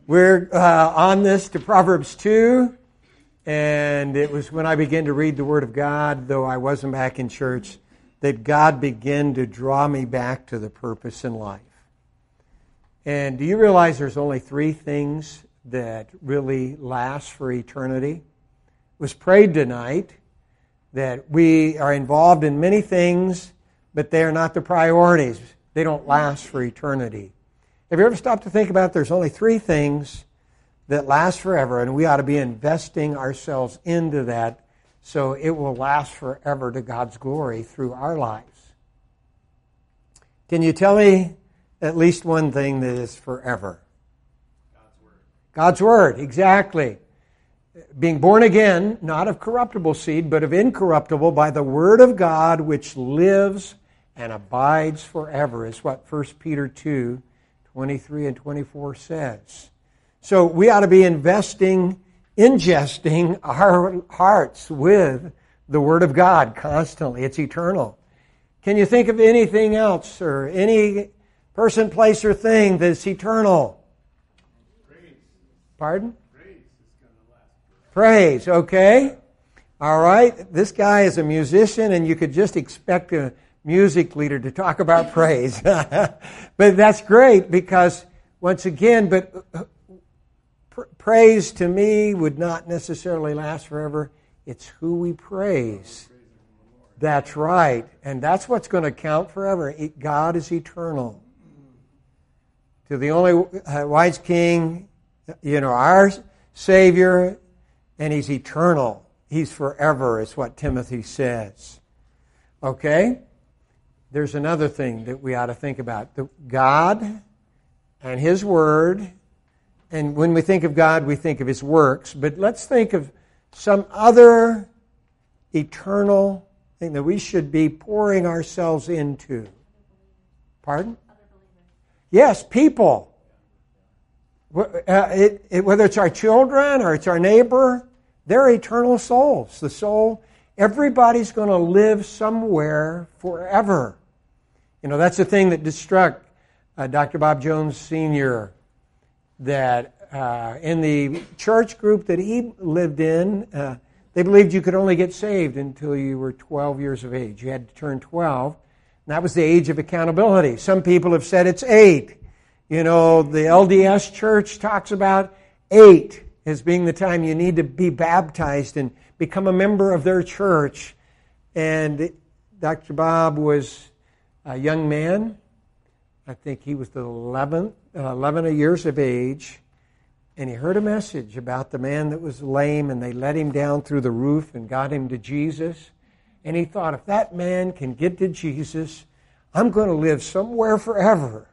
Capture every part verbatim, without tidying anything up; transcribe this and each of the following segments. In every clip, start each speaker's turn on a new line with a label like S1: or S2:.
S1: We're uh, on this to Proverbs two, and it was when I began to read the Word of God, though I wasn't back in church, that God began to draw me back to the purpose in life. And do you realize there's only three things that really last for eternity? It was prayed tonight that we are involved in many things, but they are not the priorities. They don't last for eternity. Have you ever stopped to think about there's only three things that last forever, and we ought to be investing ourselves into that so it will last forever to God's glory through our lives? Can you tell me at least one thing that is forever?
S2: God's Word.
S1: God's Word, exactly. Being born again, not of corruptible seed, but of incorruptible, by the Word of God, which lives and abides forever, is what First Peter two, twenty-three and twenty-four says. So we ought to be investing, ingesting our hearts with the Word of God constantly. It's eternal. Can you think of anything else or any person, place, or thing that's eternal?
S2: Praise.
S1: Pardon?
S2: Praise is going to last.
S1: Praise, okay. All right. This guy is a musician, and you could just expect a music leader to talk about praise. But that's great because, once again, but pr- praise to me would not necessarily last forever. It's who we praise. That's right. And that's what's going to count forever. It, God is eternal. To the only uh, wise King, you know, our Savior, and He's eternal. He's forever, is what Timothy says. Okay? There's another thing that we ought to think about. The God and His Word. And when we think of God, we think of His works. But let's think of some other eternal thing that we should be pouring ourselves into. Pardon? Yes, people. Uh, it, it, whether it's our children or it's our neighbor, they're eternal souls. The soul, everybody's going to live somewhere forever. You know, that's the thing that struck uh, Doctor Bob Jones Senior, that uh, in the church group that he lived in, uh, they believed you could only get saved until you were twelve years of age. You had to turn twelve. And that was the age of accountability. Some people have said it's eight. You know, the L D S church talks about eight as being the time you need to be baptized and become a member of their church. And Doctor Bob was a young man. I think he was the eleventh, uh, eleven years of age. And he heard a message about the man that was lame, and they let him down through the roof and got him to Jesus. And he thought, if that man can get to Jesus, I'm going to live somewhere forever.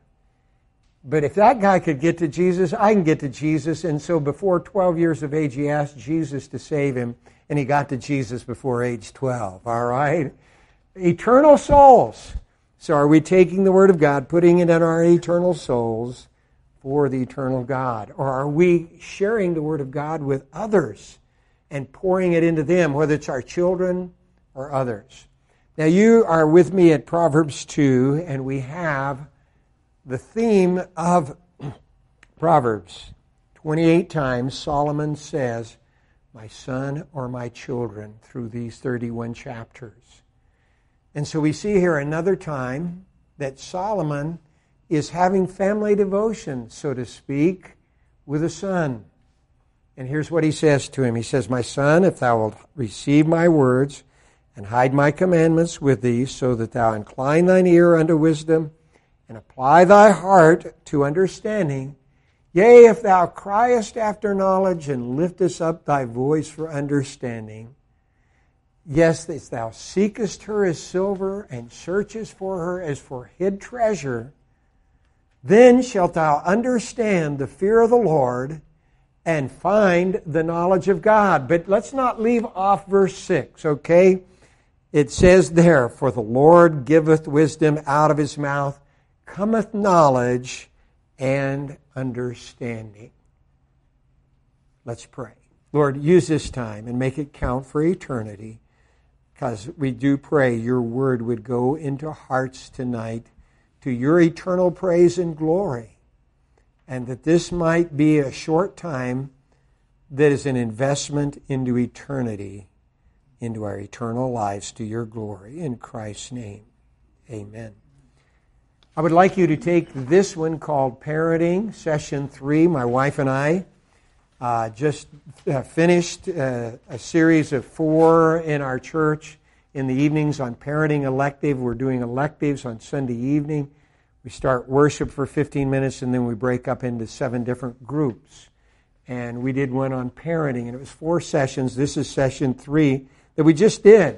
S1: But if that guy could get to Jesus, I can get to Jesus. And so before twelve years of age, he asked Jesus to save him, and he got to Jesus before age twelve. All right? Eternal souls. So are we taking the Word of God, putting it in our eternal souls for the eternal God? Or are we sharing the Word of God with others and pouring it into them, whether it's our children or others? Now you are with me at Proverbs two, and we have the theme of Proverbs. twenty-eight times Solomon says, my son or my children, through these thirty-one chapters. And so we see here another time that Solomon is having family devotion, so to speak, with a son. And here's what he says to him. He says, my son, if thou wilt receive my words and hide my commandments with thee, so that thou incline thine ear unto wisdom and apply thy heart to understanding, yea, if thou criest after knowledge and liftest up thy voice for understanding, yes, if thou seekest her as silver and searchest for her as for hid treasure, then shalt thou understand the fear of the Lord and find the knowledge of God. But let's not leave off verse six, okay? It says there, for the Lord giveth wisdom, out of his mouth cometh knowledge and understanding. Let's pray. Lord, use this time and make it count for eternity, because we do pray your word would go into hearts tonight to your eternal praise and glory. and that this might be a short time that is an investment into eternity, into our eternal lives to your glory. In Christ's name, amen. I would like you to take this one called Parenting, Session three. My wife and I uh, just uh, finished uh, a series of four in our church in the evenings on parenting elective. We're doing electives on Sunday evening. We start worship for fifteen minutes, and then we break up into seven different groups. And we did one on parenting, and it was four sessions. This is session three that we just did.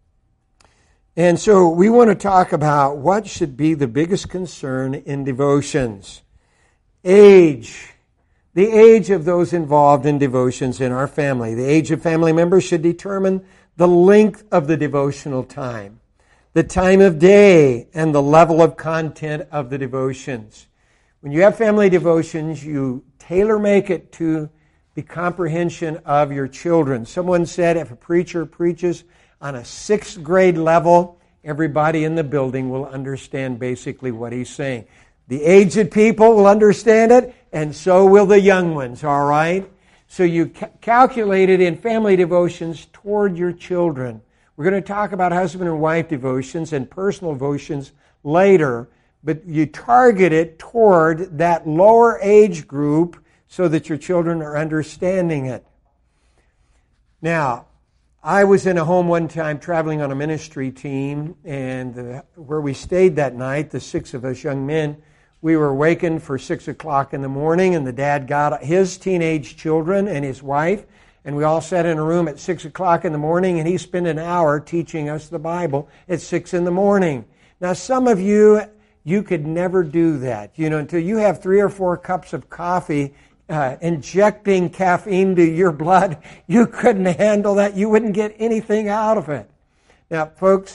S1: And so we want to talk about what should be the biggest concern in devotions. Age. The age of those involved in devotions in our family. The age of family members should determine the length of the devotional time, the time of day, and the level of content of the devotions. When you have family devotions, you tailor-make it to the comprehension of your children. Someone said if a preacher preaches on a sixth grade level, everybody in the building will understand basically what he's saying. The aged people will understand it, and so will the young ones, all right? So you ca- calculate it in family devotions toward your children. We're going to talk about husband and wife devotions and personal devotions later, but you target it toward that lower age group so that your children are understanding it. Now, I was in a home one time traveling on a ministry team, and the, where we stayed that night, the six of us young men, we were awakened for six o'clock in the morning, and the dad got his teenage children and his wife, and we all sat in a room at six o'clock in the morning, and he spent an hour teaching us the Bible at six in the morning. Now, some of you, you could never do that, you know, until you have three or four cups of coffee Uh, injecting caffeine to your blood. You couldn't handle that. You wouldn't get anything out of it. Now, folks,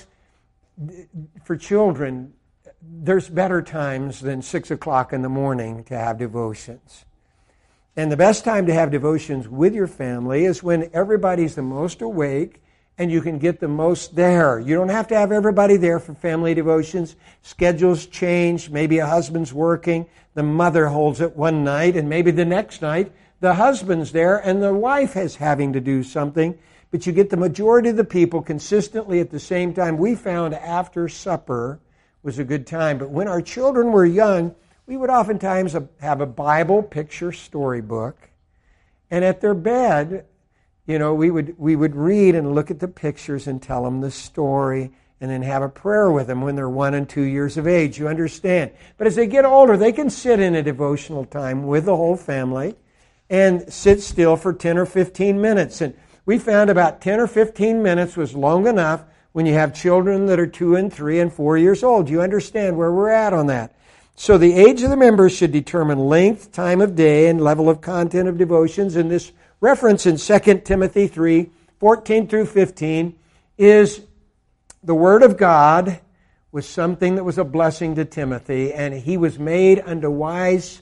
S1: for children, there's better times than six o'clock in the morning to have devotions. And the best time to have devotions with your family is when everybody's the most awake and you can get the most there. You don't have to have everybody there for family devotions. Schedules change. Maybe a husband's working. The mother holds it one night, and maybe the next night the husband's there and the wife is having to do something. But you get the majority of the people consistently at the same time. We found after supper was a good time. But when our children were young, we would oftentimes have a Bible picture storybook. And at their bed, you know, we would we would read and look at the pictures and tell them the story, and then have a prayer with them when they're one and two years of age. You understand? But as they get older, they can sit in a devotional time with the whole family and sit still for ten or fifteen minutes. And we found about ten or fifteen minutes was long enough when you have children that are two and three and four years old. You understand where we're at on that? So the age of the members should determine length, time of day, and level of content of devotions. And this reference in Second Timothy three, fourteen through fifteen is the Word of God was something that was a blessing to Timothy, and he was made unto wise,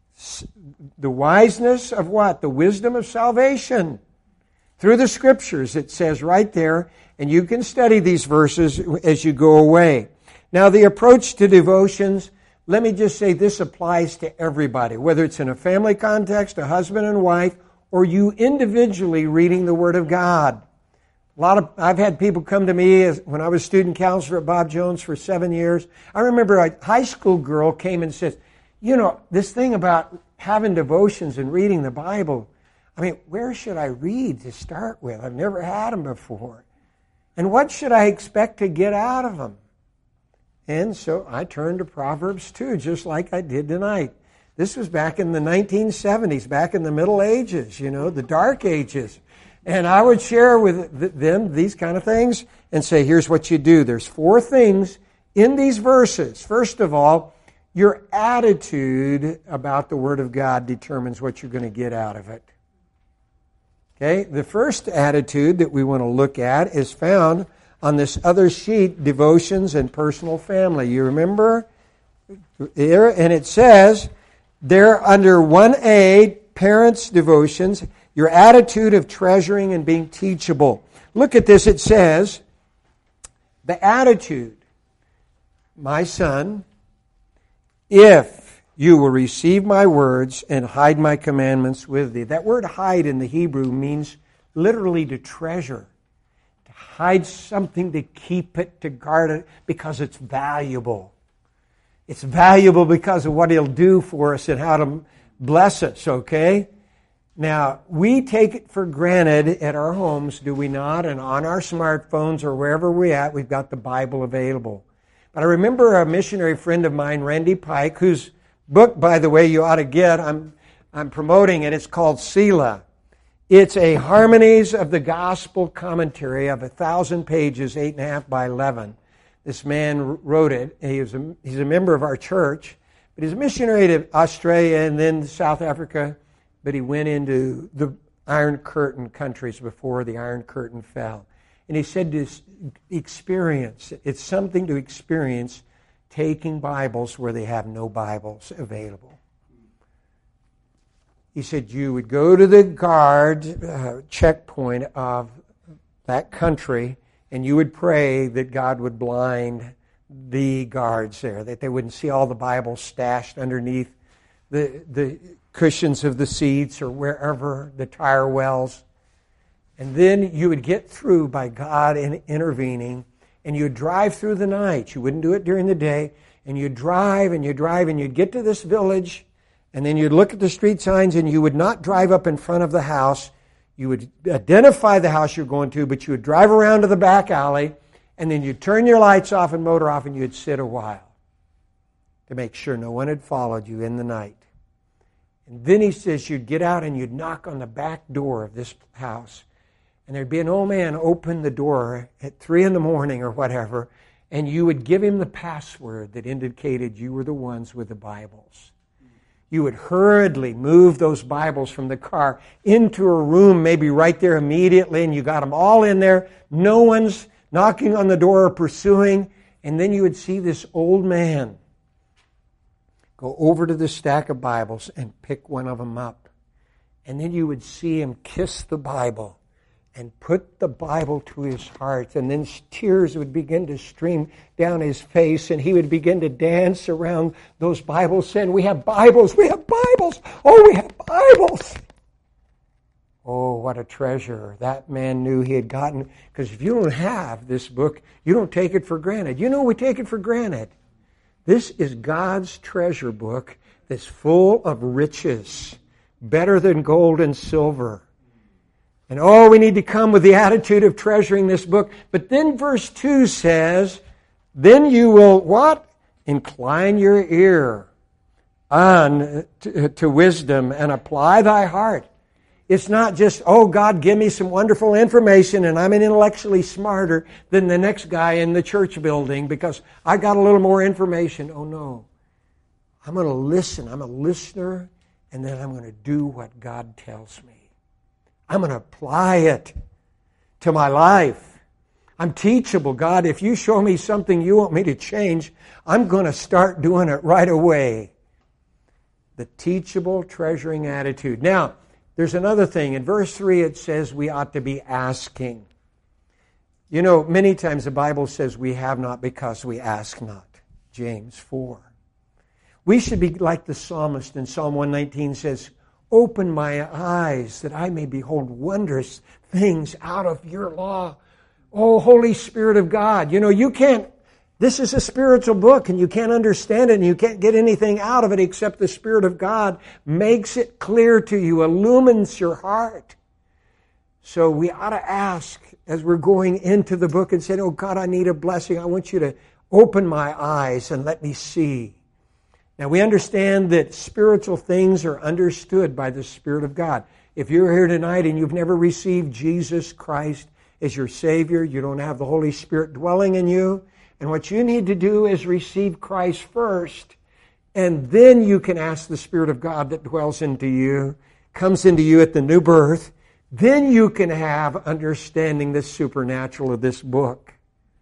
S1: the wiseness of what? The wisdom of salvation. Through the Scriptures, it says right there, and you can study these verses as you go away. Now, the approach to devotions, let me just say this applies to everybody, whether it's in a family context, a husband and wife, or you individually reading the Word of God. A lot of I've had people come to me as, when I was student counselor at Bob Jones for seven years. I remember a high school girl came and says, you know, this thing about having devotions and reading the Bible, I mean, where should I read to start with? I've never had them before. And what should I expect to get out of them? And so I turned to Proverbs two, just like I did tonight. This was back in the nineteen seventies, back in the Middle Ages, you know, the Dark Ages. And I would share with them these kind of things and say, here's what you do. There's four things in these verses. First of all, your attitude about the Word of God determines what you're going to get out of it. Okay? The first attitude that we want to look at is found on this other sheet, devotions and personal family. You remember? And it says, there under one A, parents' devotions, your attitude of treasuring and being teachable. Look at this. It says, the attitude, my son, if you will receive my words and hide my commandments with thee. That word hide in the Hebrew means literally to treasure. To hide something, to keep it, to guard it, because it's valuable. It's valuable because of what He'll do for us and how to bless us, okay? Now, we take it for granted at our homes, do we not? And on our smartphones or wherever we're at, we've got the Bible available. But I remember a missionary friend of mine, Randy Pike, whose book, by the way, you ought to get. I'm, I'm promoting it. It's called Selah. It's a Harmonies of the Gospel commentary of a thousand pages, eight and a half by eleven. This man wrote it. He was a, he's a member of our church, but he's a missionary to Australia and then South Africa. But he went into the Iron Curtain countries before the Iron Curtain fell. And he said to experience, it's something to experience taking Bibles where they have no Bibles available. He said you would go to the guard uh, checkpoint of that country and you would pray that God would blind the guards there, that they wouldn't see all the Bibles stashed underneath the the cushions of the seats or wherever, the tire wells. And then you would get through by God in intervening, and you'd drive through the night. You wouldn't do it during the day. And you'd drive and you'd drive and you'd get to this village, and then you'd look at the street signs, and you would not drive up in front of the house. You would identify the house you're going to, but you would drive around to the back alley, and then you'd turn your lights off and motor off, and you'd sit a while to make sure no one had followed you in the night. And then he says you'd get out and you'd knock on the back door of this house. And there'd be an old man open the door at three in the morning or whatever, and you would give him the password that indicated you were the ones with the Bibles. You would hurriedly move those Bibles from the car into a room, maybe right there immediately, and you got them all in there. No one's knocking on the door or pursuing. And then you would see this old man go over to the stack of Bibles and pick one of them up. And then you would see him kiss the Bible and put the Bible to his heart. And then tears would begin to stream down his face, and he would begin to dance around those Bibles saying, we have Bibles, we have Bibles, oh, we have Bibles. Oh, what a treasure that man knew he had gotten. Because if you don't have this book, you don't take it for granted. You know we take it for granted. This is God's treasure book that's full of riches, better than gold and silver. And oh, we need to come with the attitude of treasuring this book. But then verse two says, then you will what? Incline your ear on to, to wisdom and apply thy heart. It's not just, oh, God, give me some wonderful information and I'm intellectually smarter than the next guy in the church building because I got a little more information. Oh, no. I'm going to listen. I'm a listener, and then I'm going to do what God tells me. I'm going to apply it to my life. I'm teachable. God, if you show me something you want me to change, I'm going to start doing it right away. The teachable, treasuring attitude. Now, there's another thing. In verse three, it says we ought to be asking. You know, many times the Bible says we have not because we ask not. James four. We should be like the psalmist in Psalm one nineteen says, open my eyes that I may behold wondrous things out of your law. Oh, Holy Spirit of God. You know, you can't, this is a spiritual book and you can't understand it and you can't get anything out of it except the Spirit of God makes it clear to you, illumines your heart. So we ought to ask as we're going into the book and say, oh God, I need a blessing. I want you to open my eyes and let me see. Now we understand that spiritual things are understood by the Spirit of God. If you're here tonight and you've never received Jesus Christ as your Savior, you don't have the Holy Spirit dwelling in you, and what you need to do is receive Christ first, and then you can ask the Spirit of God that dwells into you, comes into you at the new birth, then you can have understanding the supernatural of this book.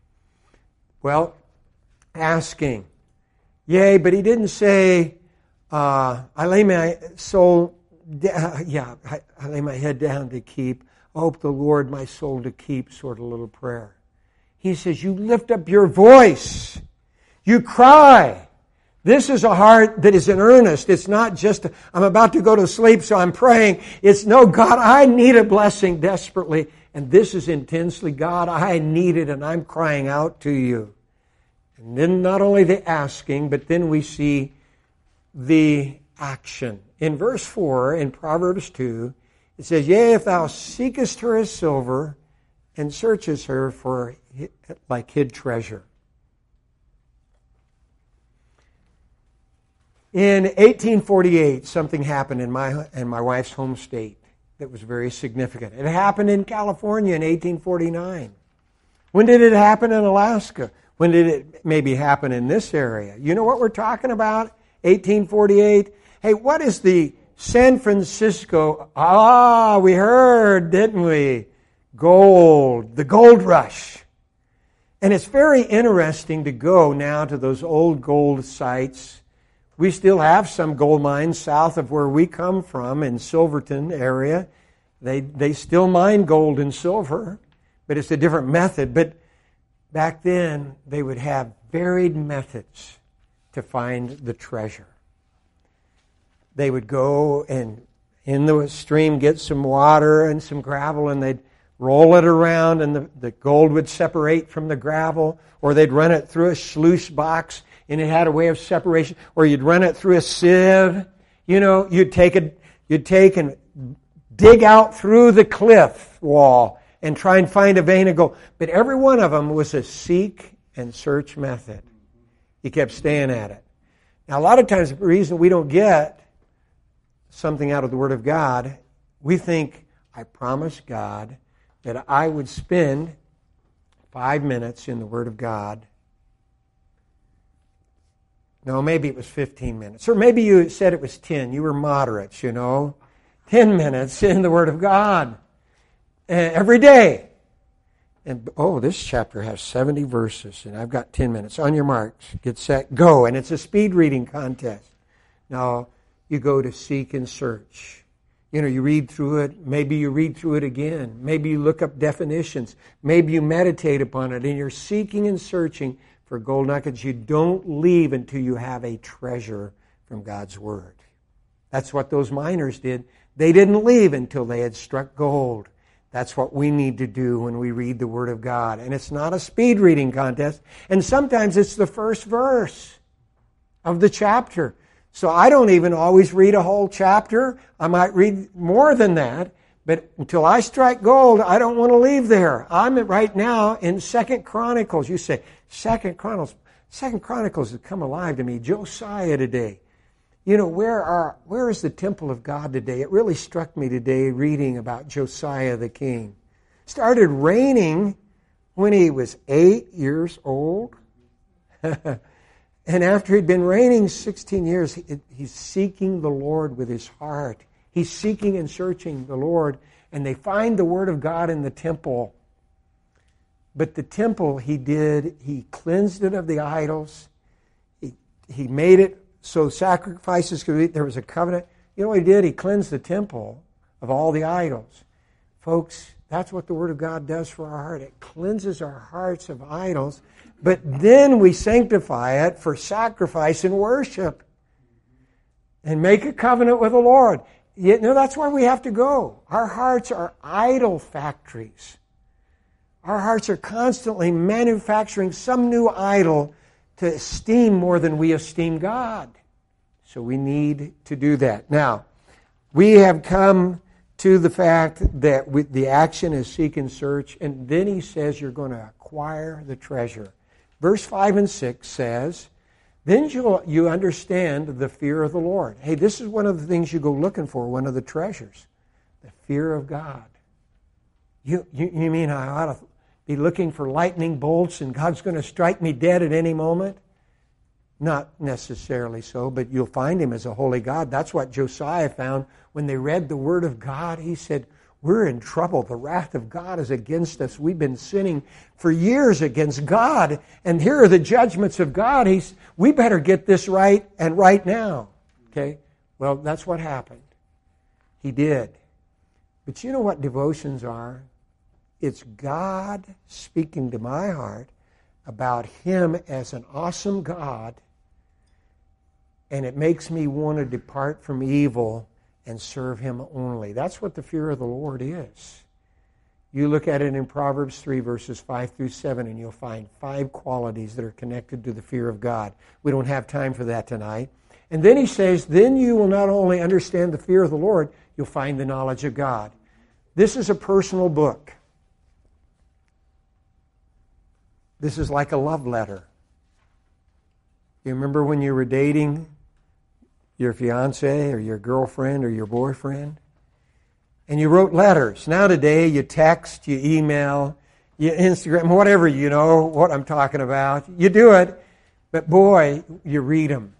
S1: Well, asking. Yea, but he didn't say, uh, I lay my soul, down, yeah, I, I lay my head down to keep, I hope the Lord my soul to keep, sort of little prayer. He says, you lift up your voice. You cry. This is a heart that is in earnest. It's not just, I'm about to go to sleep, so I'm praying. It's, no, God, I need a blessing desperately. And this is intensely, God, I need it, and I'm crying out to you. And then not only the asking, but then we see the action. In verse four, in Proverbs two, it says, yea, if thou seekest her as silver, and searchest her for like hid treasure. In eighteen forty-eight, something happened in my in my wife's home state that was very significant. It happened in California in eighteen forty-nine. When did it happen in Alaska? When did it maybe happen in this area? You know what we're talking about? eighteen forty-eight. Hey, what is the San Francisco? Ah, we heard, didn't we? Gold, the gold rush. And it's very interesting to go now to those old gold sites. We still have some gold mines south of where we come from in Silverton area. They they still mine gold and silver, but it's a different method. But back then, they would have varied methods to find the treasure. They would go and in the stream get some water and some gravel, and they'd roll it around, and the, the gold would separate from the gravel, or they'd run it through a sluice box, and it had a way of separation, or you'd run it through a sieve. You know, you'd take a, you'd take and dig out through the cliff wall and try and find a vein of gold. But every one of them was a seek and search method. You kept staying at it. Now, a lot of times, the reason we don't get something out of the Word of God, we think, I promised God that I would spend five minutes in the Word of God. No, maybe it was fifteen minutes. Or maybe you said it was ten. You were moderates, you know. ten minutes in the Word of God. Every day. And, oh, this chapter has seventy verses, and I've got ten minutes. On your marks, get set, go. And it's a speed reading contest. Now, you go to seek and search. You know, you read through it. Maybe you read through it again. Maybe you look up definitions. Maybe you meditate upon it, and you're seeking and searching for gold nuggets. You don't leave until you have a treasure from God's Word. That's what those miners did. They didn't leave until they had struck gold. That's what we need to do when we read the Word of God. And it's not a speed reading contest. And sometimes it's the first verse of the chapter. So I don't even always read a whole chapter. I might read more than that. But until I strike gold, I don't want to leave there. I'm right now in Second Chronicles. You say, Second Chronicles. Second Chronicles has come alive to me. Josiah today. You know, where are where is the temple of God today? It really struck me today reading about Josiah the king. Started reigning when he was eight years old. And after he'd been reigning sixteen years, he, he's seeking the Lord with his heart. He's seeking and searching the Lord. And they find the Word of God in the temple. But the temple he did, he cleansed it of the idols. He, he made it so sacrifices could be, there was a covenant. You know what he did? He cleansed the temple of all the idols. Folks, that's what the Word of God does for our heart. It cleanses our hearts of idols, but then we sanctify it for sacrifice and worship and make a covenant with the Lord. You know, that's where we have to go. Our hearts are idol factories. Our hearts are constantly manufacturing some new idol to esteem more than we esteem God. So we need to do that. Now, we have come to the fact that we, the action is seek and search, and then he says you're going to acquire the treasure. Verse five and six says, then you'll, you understand the fear of the Lord. Hey, this is one of the things you go looking for, one of the treasures, the fear of God. You, you, you mean I ought to be looking for lightning bolts and God's going to strike me dead at any moment? Not necessarily so, but you'll find Him as a holy God. That's what Josiah found when they read the Word of God. He said, we're in trouble. The wrath of God is against us. We've been sinning for years against God, and here are the judgments of God. He's, we better get this right, and right now. Okay? Well, that's what happened. He did. But you know what devotions are? It's God speaking to my heart about Him as an awesome God and it makes me want to depart from evil and serve Him only. That's what the fear of the Lord is. You look at it in Proverbs three, verses five through seven, and you'll find five qualities that are connected to the fear of God. We don't have time for that tonight. And then he says, then you will not only understand the fear of the Lord, you'll find the knowledge of God. This is a personal book. This is like a love letter. You remember when you were dating your fiancé or your girlfriend or your boyfriend? And you wrote letters. Now today you text, you email, you Instagram, whatever, you know what I'm talking about. You do it, but boy, you read them.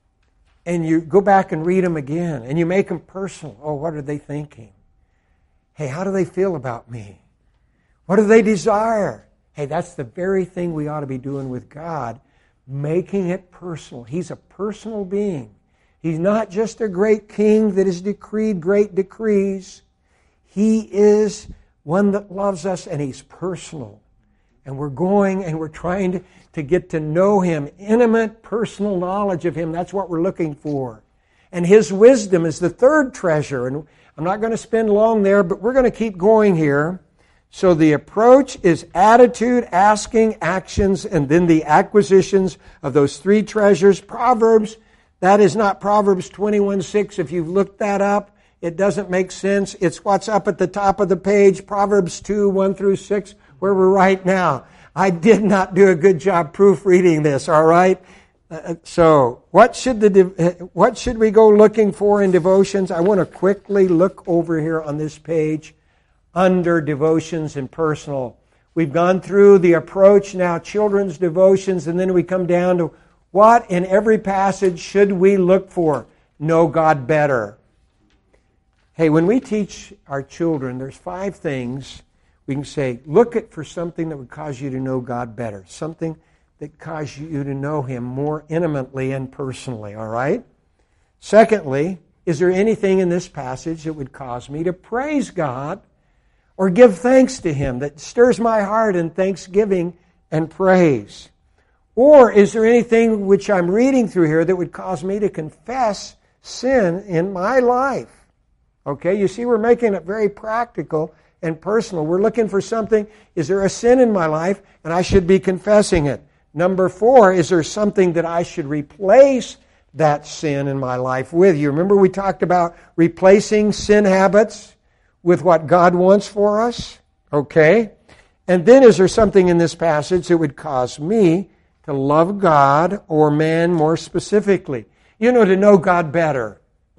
S1: And you go back and read them again, and you make them personal. Oh, what are they thinking? Hey, how do they feel about me? What do they desire? Hey, that's the very thing we ought to be doing with God, making it personal. He's a personal being. He's not just a great king that has decreed great decrees. He is one that loves us, and He's personal. And we're going and we're trying to, to get to know Him, intimate, personal knowledge of Him. That's what we're looking for. And His wisdom is the third treasure. And I'm not going to spend long there, but we're going to keep going here. So the approach is attitude, asking, actions, and then the acquisitions of those three treasures. Proverbs, that is not Proverbs twenty-one six. If you've looked that up, it doesn't make sense. It's what's up at the top of the page, Proverbs two, one through six, where we're right now. I did not do a good job proofreading this, all right? Uh, so what should the de- what should we go looking for in devotions? I want to quickly look over here on this page under devotions and personal. We've gone through the approach, now children's devotions, and then we come down to what in every passage should we look for? Know God better. Hey, when we teach our children, there's five things we can say. Look at for something that would cause you to know God better. Something that cause you to know Him more intimately and personally, all right? Secondly, is there anything in this passage that would cause me to praise God or give thanks to Him, that stirs my heart in thanksgiving and praise? Or is there anything which I'm reading through here that would cause me to confess sin in my life? Okay, you see, we're making it very practical and personal. We're looking for something. Is there a sin in my life? And I should be confessing it. Number four, is there something that I should replace that sin in my life with? You remember we talked about replacing sin habits with what God wants for us? Okay. And then is there something in this passage that would cause me to love God or man more specifically? You know, to know God better.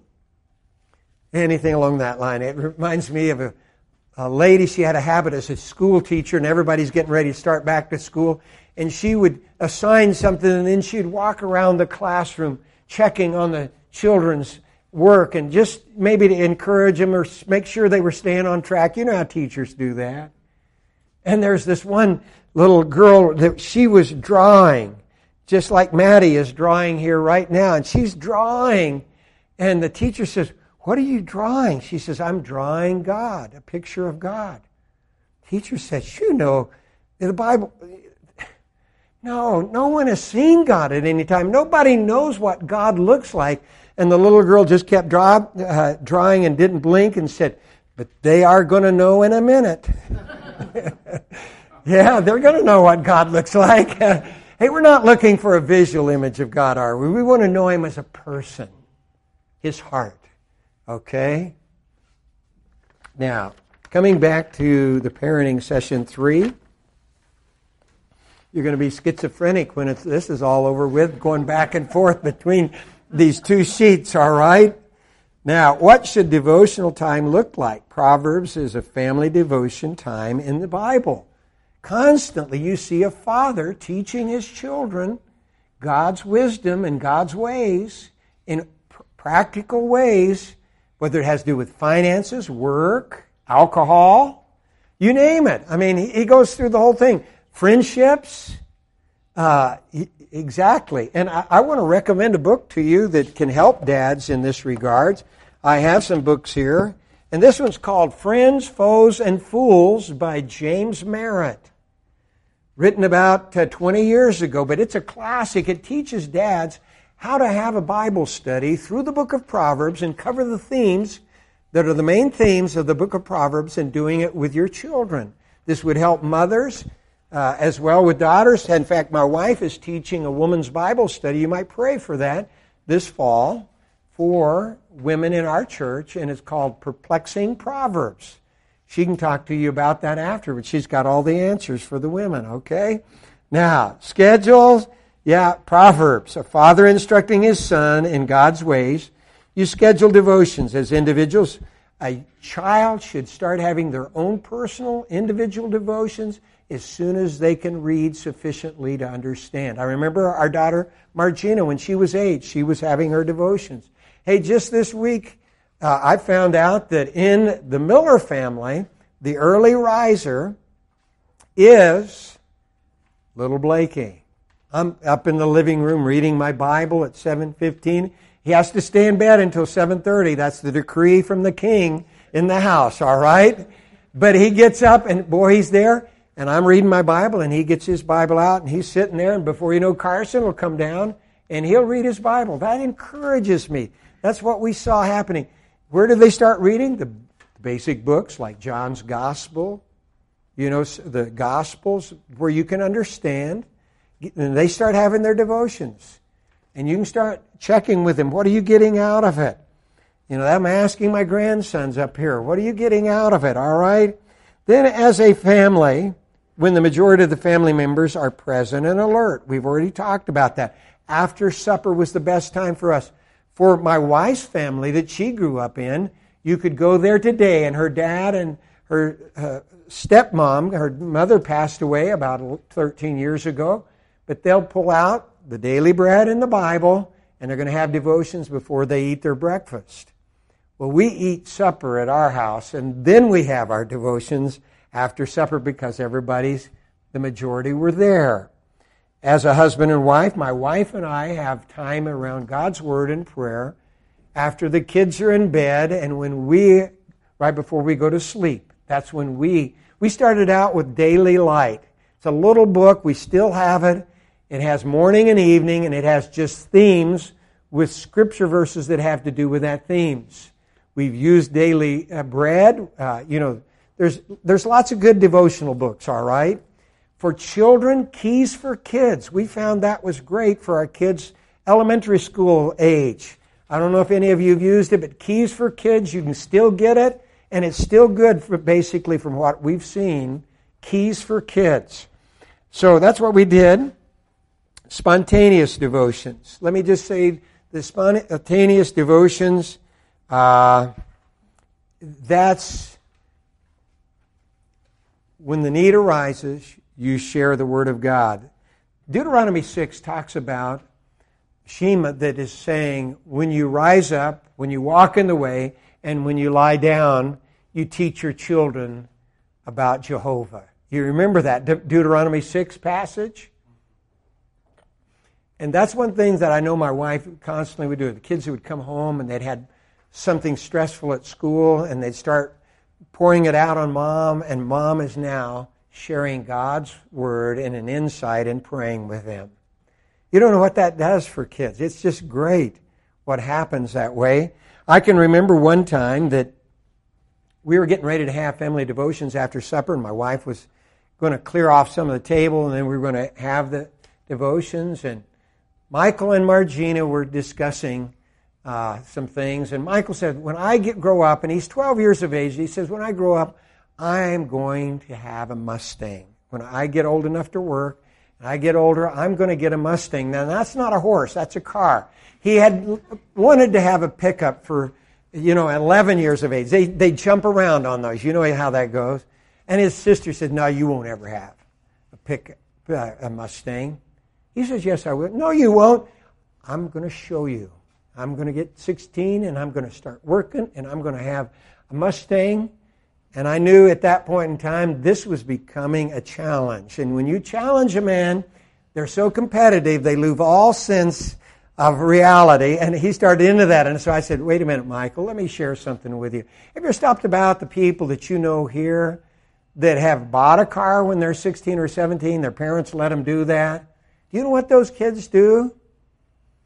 S1: Anything along that line. It reminds me of a, a lady, she had a habit as a school teacher, and everybody's getting ready to start back to school, and she would assign something, and then she'd walk around the classroom checking on the children's work, and just maybe to encourage them or make sure they were staying on track. You know how teachers do that. And there's this one little girl that she was drawing, just like Maddie is drawing here right now, and she's drawing, and the teacher says, "What are you drawing?" She says, "I'm drawing God, a picture of God." Teacher says, "You know, in the Bible, no, no one has seen God at any time. Nobody knows what God looks like." And the little girl just kept draw, uh, drawing and didn't blink and said, "But they are going to know in a minute." Yeah, they're going to know what God looks like. Hey, we're not looking for a visual image of God, are we? We want to know Him as a person, His heart. Okay? Now, coming back to the parenting session three, you're going to be schizophrenic when it's, this is all over with, going back and forth between these two sheets, all right? Now, what should devotional time look like? Proverbs is a family devotion time in the Bible. Constantly you see a father teaching his children God's wisdom and God's ways in pr- practical ways, whether it has to do with finances, work, alcohol, you name it. I mean, he, he goes through the whole thing. Friendships, uh, he, exactly. And I, I want to recommend a book to you that can help dads in this regard. I have some books here. And this one's called Friends, Foes, and Fools by James Merritt. Written about uh, twenty years ago, but it's a classic. It teaches dads how to have a Bible study through the book of Proverbs and cover the themes that are the main themes of the book of Proverbs and doing it with your children. This would help mothers uh, as well with daughters. In fact, my wife is teaching a woman's Bible study. You might pray for that this fall for women in our church, and it's called Perplexing Proverbs. She can talk to you about that after, but she's got all the answers for the women, okay? Now, schedules, yeah, Proverbs, a father instructing his son in God's ways. You schedule devotions as individuals. A child should start having their own personal, individual devotions as soon as they can read sufficiently to understand. I remember our daughter, Margina, when she was eight, she was having her devotions. Hey, just this week, uh, I found out that in the Miller family, the early riser is little Blakey. I'm up in the living room reading my Bible at seven fifteen. He has to stay in bed until seven thirty. That's the decree from the king in the house, all right? But he gets up, and boy, he's there, and I'm reading my Bible, and he gets his Bible out, and he's sitting there, and before you know, Carson will come down, and he'll read his Bible. That encourages me. That's what we saw happening. Where did they start reading? The basic books like John's Gospel, you know, the Gospels, where you can understand. And they start having their devotions. And you can start checking with them. What are you getting out of it? You know, I'm asking my grandsons up here, what are you getting out of it, all right? Then as a family, when the majority of the family members are present and alert, we've already talked about that. After supper was the best time for us. For my wife's family that she grew up in, you could go there today, and her dad and her uh, stepmom, her mother passed away about thirteen years ago, but they'll pull out the daily bread and the Bible, and they're going to have devotions before they eat their breakfast. Well, we eat supper at our house, and then we have our devotions after supper because everybody's, the majority were there. As a husband and wife, my wife and I have time around God's Word and prayer after the kids are in bed and when we, right before we go to sleep. That's when we, we started out with Daily Light. It's a little book. We still have it. It has morning and evening, and it has just themes with scripture verses that have to do with that themes. We've used Daily uh, Bread. Uh, you know, there's there's lots of good devotional books, all right? For children, Keys for Kids. We found that was great for our kids' elementary school age. I don't know if any of you have used it, but Keys for Kids, you can still get it, and it's still good for basically from what we've seen, Keys for Kids. So that's what we did. Spontaneous devotions. Let me just say the spontaneous devotions, uh, that's when the need arises, you share the Word of God. Deuteronomy six talks about Shema that is saying, when you rise up, when you walk in the way, and when you lie down, you teach your children about Jehovah. You remember that De- Deuteronomy six passage? And that's one thing that I know my wife constantly would do. The kids would come home and they'd had something stressful at school and they'd start pouring it out on mom, and mom is now sharing God's Word and an insight and praying with them. You don't know what that does for kids. It's just great what happens that way. I can remember one time that we were getting ready to have family devotions after supper, and my wife was going to clear off some of the table, and then we were going to have the devotions, and Michael and Margina were discussing uh, some things, and Michael said, when I get grow up, and he's twelve years of age, he says, when I grow up, I'm going to have a Mustang. When I get old enough to work, and I get older, I'm going to get a Mustang. Now, that's not a horse, that's a car. He had wanted to have a pickup for, you know, eleven years of age. They they jump around on those. You know how that goes. And his sister said, no, you won't ever have a pickup, uh, a Mustang. He says, yes, I will. No, you won't. I'm going to show you. I'm going to get sixteen, and I'm going to start working, and I'm going to have a Mustang. And I knew at that point in time, this was becoming a challenge. And when you challenge a man, they're so competitive, they lose all sense of reality. And he started into that. And so I said, wait a minute, Michael, let me share something with you. Have you ever stopped about the people that you know here that have bought a car when they're sixteen or seventeen? Their parents let them do that. Do you know what those kids do?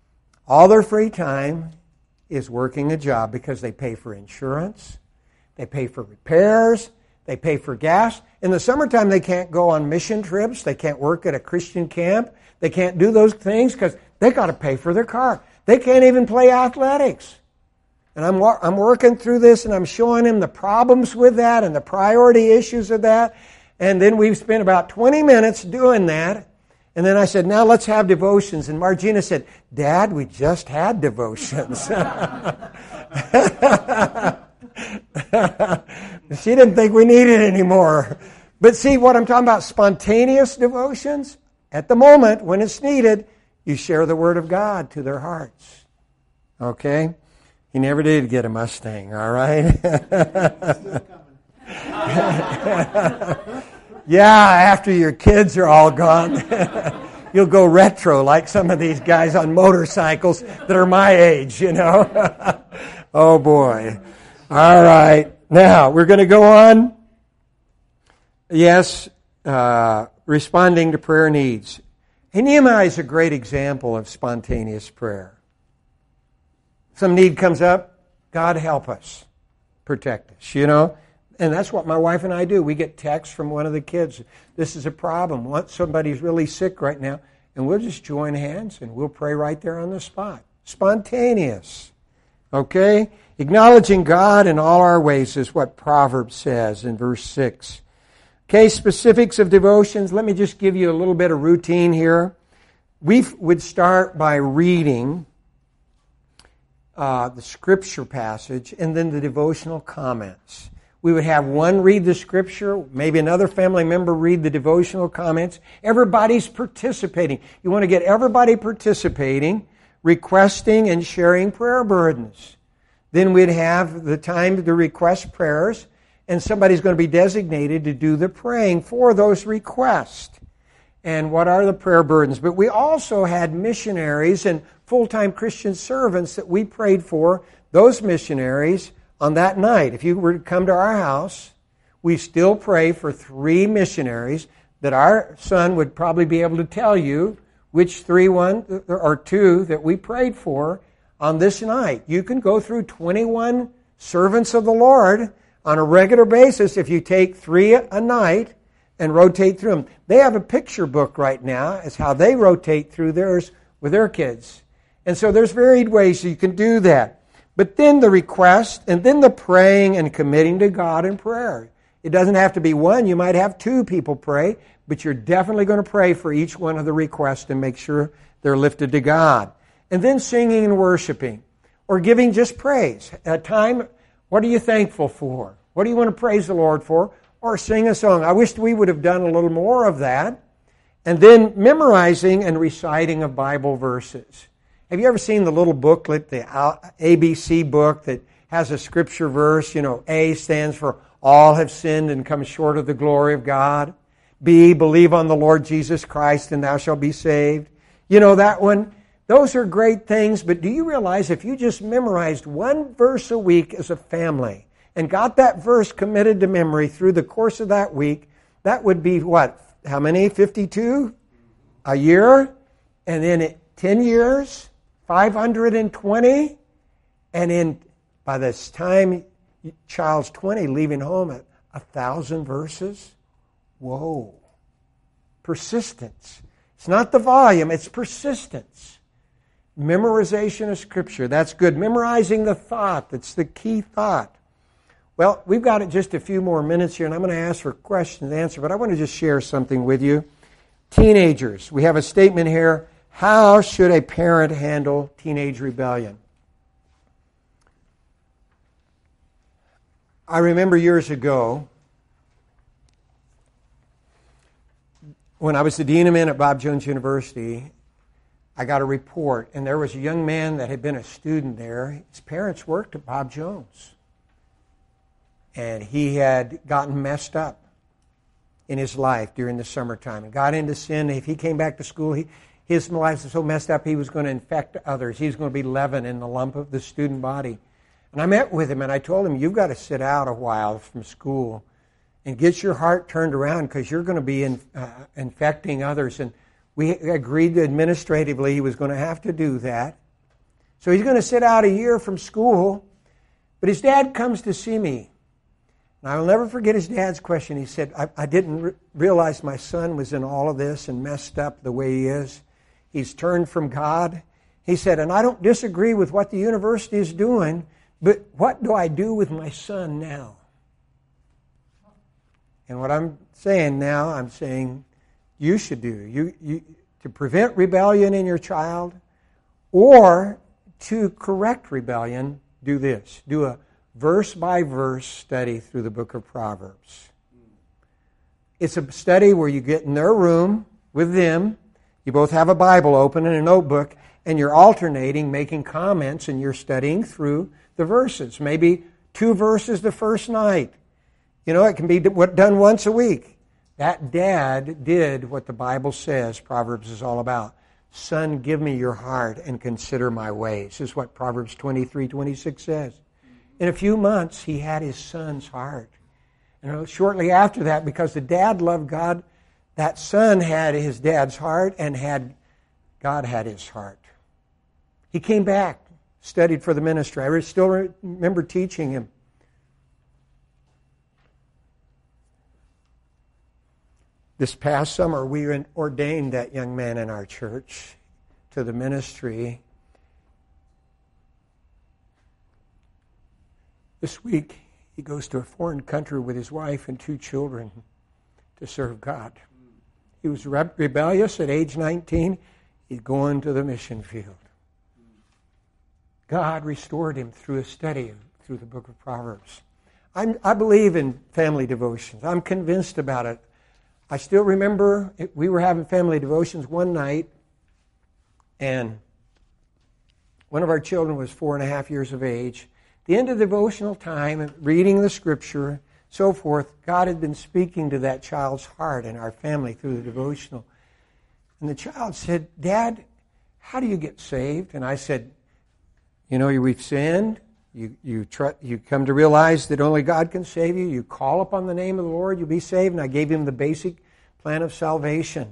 S1: All their free time is working a job because they pay for insurance, they pay for repairs, they pay for gas. In the summertime, they can't go on mission trips. They can't work at a Christian camp. They can't do those things because they got to pay for their car. They can't even play athletics. And I'm I'm working through this, and I'm showing him the problems with that and the priority issues of that. And then we've spent about twenty minutes doing that. And then I said, now let's have devotions. And Margina said, Dad, we just had devotions. She didn't think we needed any more. But see what I'm talking about, spontaneous devotions? At the moment, when it's needed, you share the Word of God to their hearts. Okay? He never did get a Mustang, all right?
S2: Still coming.
S1: Yeah, after your kids are all gone, you'll go retro like some of these guys on motorcycles that are my age, you know. Oh, boy. All right. Now, we're going to go on. Yes, uh, responding to prayer needs. Hey, Nehemiah is a great example of spontaneous prayer. Some need comes up, God help us, protect us, you know. And that's what my wife and I do. We get texts from one of the kids. This is a problem. Somebody's really sick right now. And we'll just join hands and we'll pray right there on the spot. Spontaneous. Okay? Acknowledging God in all our ways is what Proverbs says in verse six. Okay, specifics of devotions. Let me just give you a little bit of routine here. We would start by reading uh, the scripture passage and then the devotional comments. We would have one read the scripture, maybe another family member read the devotional comments. Everybody's participating. You want to get everybody participating, requesting and sharing prayer burdens. Then we'd have the time to request prayers, and somebody's going to be designated to do the praying for those requests. And what are the prayer burdens? But we also had missionaries and full-time Christian servants that we prayed for, those missionaries, on that night. If you were to come to our house, we still pray for three missionaries that our son would probably be able to tell you which three, one or two that we prayed for on this night. You can go through twenty-one servants of the Lord on a regular basis if you take three a night and rotate through them. They have a picture book right now as how they rotate through theirs with their kids. And so there's varied ways you can do that. But then the request, and then the praying and committing to God in prayer. It doesn't have to be one. You might have two people pray, but you're definitely going to pray for each one of the requests and make sure they're lifted to God. And then singing and worshiping, or giving just praise. At a time, what are you thankful for? What do you want to praise the Lord for? Or sing a song. I wish we would have done a little more of that. And then memorizing and reciting of Bible verses. Have you ever seen the little booklet, the A B C book that has a scripture verse? You know, A stands for all have sinned and come short of the glory of God. B, believe on the Lord Jesus Christ and thou shalt be saved. You know that one? Those are great things, but do you realize if you just memorized one verse a week as a family and got that verse committed to memory through the course of that week, that would be what? How many? fifty-two? A year? And then it, ten years? five hundred twenty, and in by this time child's twenty, leaving home at a thousand verses. Whoa. Persistence. It's not the volume, it's persistence. Memorization of Scripture, that's good. Memorizing the thought, that's the key thought. Well, we've got just a few more minutes here, and I'm going to ask for questions and answer, but I want to just share something with you. Teenagers, we have a statement here. How should a parent handle teenage rebellion? I remember years ago when I was the dean of men at Bob Jones University, I got a report, and there was a young man that had been a student there. His parents worked at Bob Jones, and he had gotten messed up in his life during the summertime and got into sin. If he came back to school, he His life was so messed up, he was going to infect others. He was going to be leaven in the lump of the student body. And I met with him, and I told him, you've got to sit out a while from school and get your heart turned around because you're going to be in, uh, infecting others. And we agreed administratively he was going to have to do that. So he's going to sit out a year from school, but his dad comes to see me. And I will never forget his dad's question. He said, I, I didn't re- realize my son was in all of this and messed up the way he is. He's turned from God. He said, and I don't disagree with what the university is doing, but what do I do with my son now? And what I'm saying now, I'm saying you should do. You, you to prevent rebellion in your child or to correct rebellion, do this. Do a verse-by-verse study through the book of Proverbs. It's a study where you get in their room with them. You both have a Bible open and a notebook, and you're alternating, making comments, and you're studying through the verses. Maybe two verses the first night. You know, it can be done once a week. That dad did what the Bible says Proverbs is all about. Son, give me your heart and consider my ways. This is what Proverbs twenty-three twenty-six says. In a few months, he had his son's heart. And shortly after that, because the dad loved God, that son had his dad's heart and had God had his heart. He came back, studied for the ministry. I still remember teaching him. This past summer, we ordained that young man in our church to the ministry. This week, he goes to a foreign country with his wife and two children to serve God. He was rebellious at age nineteen. He's going to the mission field. God restored him through a study through the book of Proverbs. I'm, I believe in family devotions. I'm convinced about it. I still remember it, we were having family devotions one night, and one of our children was four and a half years of age. At the end of the devotional time, reading the scripture, so forth, God had been speaking to that child's heart and our family through the devotional. And the child said, Dad, how do you get saved? And I said, you know, we've sinned. You you try, you come to realize that only God can save you. You call upon the name of the Lord, you'll be saved. And I gave him the basic plan of salvation.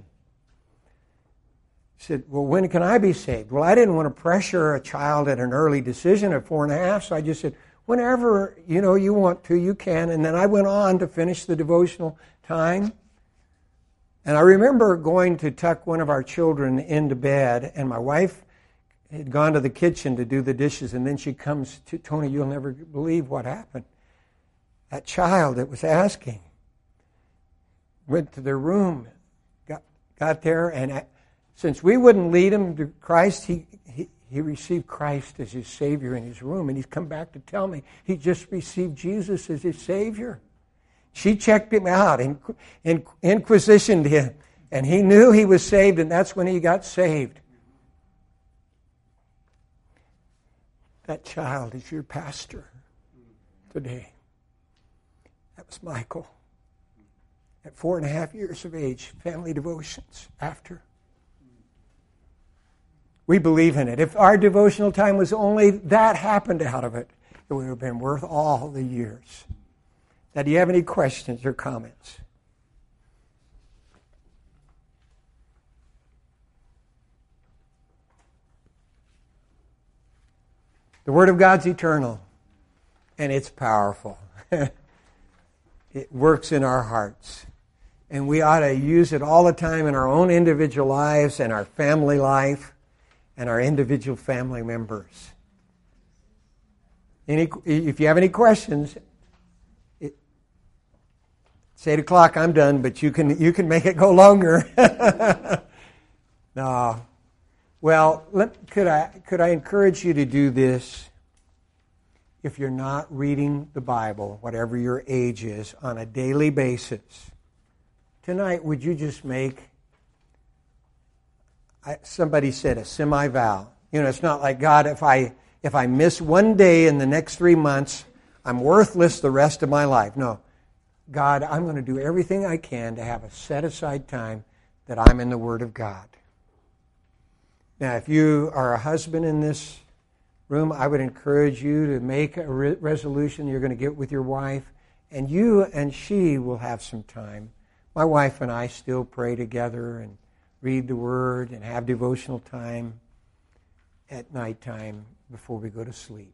S1: He said, well, when can I be saved? Well, I didn't want to pressure a child at an early decision at four and a half, so I just said, whenever, you know, you want to, you can. And then I went on to finish the devotional time. And I remember going to tuck one of our children into bed, and my wife had gone to the kitchen to do the dishes, and then she comes to, Tony, you'll never believe what happened. That child that was asking went to their room, got, got there, and I, since we wouldn't lead him to Christ, he, he, he received Christ as his Savior in his room, and he's come back to tell me he just received Jesus as his Savior. She checked him out and, and inquisitioned him, and he knew he was saved, and that's when he got saved. That child is your pastor today. That was Michael. At four and a half years of age, family devotions after. We believe in it. If our devotional time was only that happened out of it, it would have been worth all the years. Now, do you have any questions or comments? The Word of God's eternal, and it's powerful. It works in our hearts. And we ought to use it all the time in our own individual lives and our family life and our individual family members. Any, if you have any questions, it, it's eight o'clock, I'm done, but you can you can make it go longer. No. Well, let, could I could I encourage you to do this? If you're not reading the Bible, whatever your age is, on a daily basis, tonight would you just make, I, somebody said, a semi-vow. You know, it's not like, God, if I if I miss one day in the next three months, I'm worthless the rest of my life. No. God, I'm going to do everything I can to have a set-aside time that I'm in the Word of God. Now, if you are a husband in this room, I would encourage you to make a re- resolution you're going to get with your wife, and you and she will have some time. My wife and I still pray together and read the Word and have devotional time. at nighttime before we go to sleep.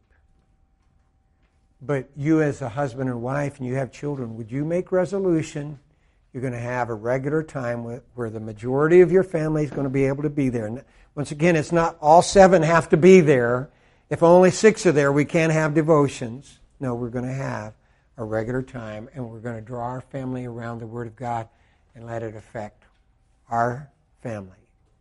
S1: But you as a husband and wife, and you have children, would you make resolution you're going to have a regular time where the majority of your family is going to be able to be there? And once again, it's not all seven have to be there. If only six are there, we can't have devotions. No, we're going to have a regular time, and we're going to draw our family around the Word of God and let it affect our family.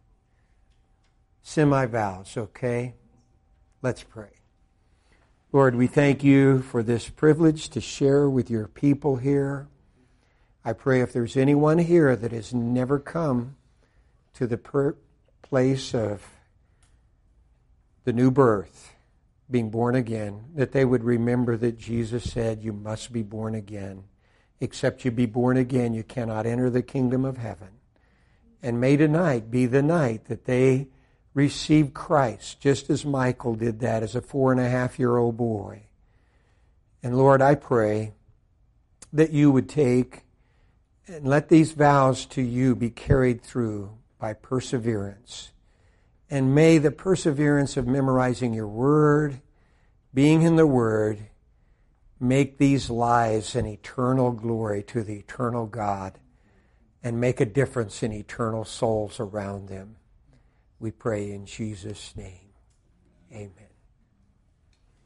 S1: Semi-vows, okay? Let's pray. Lord, we thank you for this privilege to share with your people here. I pray if there's anyone here that has never come to the per- place of the new birth, being born again, that they would remember that Jesus said, you must be born again. Except you be born again, you cannot enter the kingdom of heaven. And may tonight be the night that they receive Christ, just as Michael did that as a four and a half year old boy. And Lord, I pray that you would take and let these vows to you be carried through by perseverance. And may the perseverance of memorizing your word, being in the word, make these lives an eternal glory to the eternal God and make a difference in eternal souls around them. We pray in Jesus' name. Amen.